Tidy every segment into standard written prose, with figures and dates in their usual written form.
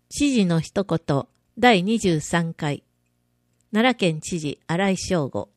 知事の一言第23回奈良県知事新井正吾。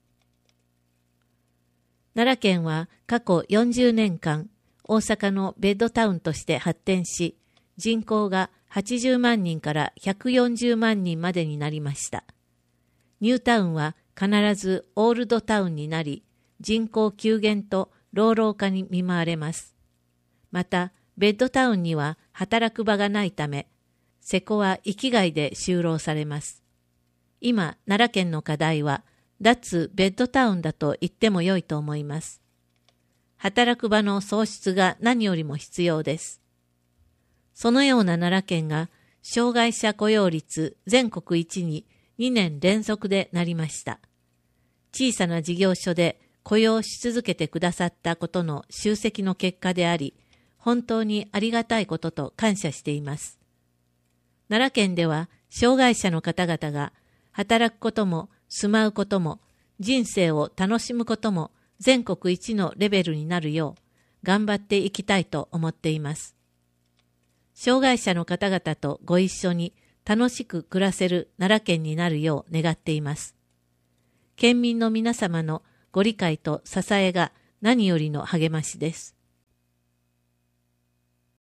奈良県は過去40年間大阪のベッドタウンとして発展し、人口が80万人から140万人までになりました。ニュータウンは必ずオールドタウンになり、人口急減と老老化に見舞われます。また、ベッドタウンには働く場がないため、施工は域外で就労されます。今、奈良県の課題は、脱ベッドタウンだと言っても良いと思います。働く場の創出が何よりも必要です。そのような奈良県が、障害者雇用率全国一に2年連続でなりました。小さな事業所で雇用し続けてくださったことの集積の結果であり、本当にありがたいことと感謝しています。奈良県では障害者の方々が働くことも住まうことも人生を楽しむことも全国一のレベルになるよう頑張っていきたいと思っています。障害者の方々とご一緒に楽しく暮らせる奈良県になるよう願っています。県民の皆様のご理解と支えが何よりの励ましです。